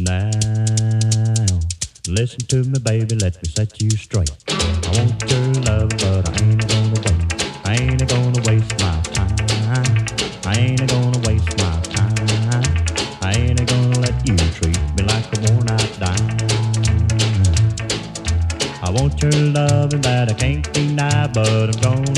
Now, listen to me, baby, let me set you straight. I want your love, but I ain't gonna wait. I ain't gonna waste my time. I ain't gonna waste my time. I ain't gonna let you treat me like a worn out dime. I want your love and that I can't deny, but I'm